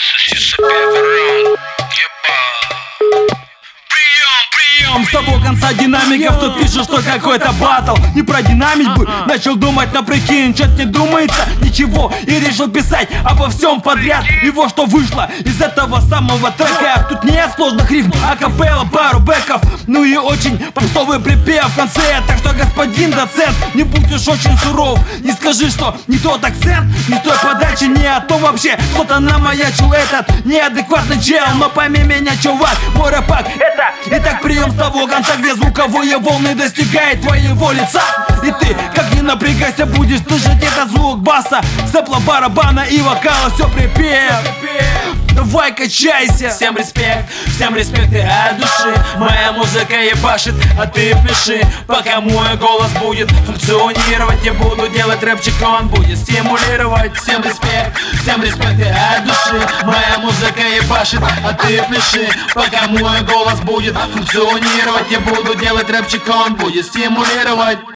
Соси первый раунд, еба. Прием. С того конца динамиков тут пишут, что какой-то батл. Не про динамик бы начал думать, но прикинь, чё-то не думается ничего. И решил писать обо всем подряд. И вот что вышло из этого самого трека. Тут нет сложных рифм, акапелла, пару бэков, ну и очень попсовый припев в конце. Так что, господин доцент, не будь уж очень суров. Не скажи, что не тот акцент, не той подачи, не о том вообще. Кто-то намаячил этот неадекватный чел. Но пойми меня, чувак, мой рэпак это итак прием с того конца, где звуковые волны достигают твоего лица. И ты, как ни напрягайся, будешь слышать этот звук баса, сэпла, барабана и вокала, все припев. Давай качайся. Всем респект и от души. Моя музыка ебашит, а ты пиши. Пока мой голос будет функционировать, я буду делать рэпчик, он будет стимулировать. Всем респект и от души. Моя музыка ебашит, а ты пиши. Пока мой голос будет функционировать, я буду делать рэпчик, он будет стимулировать.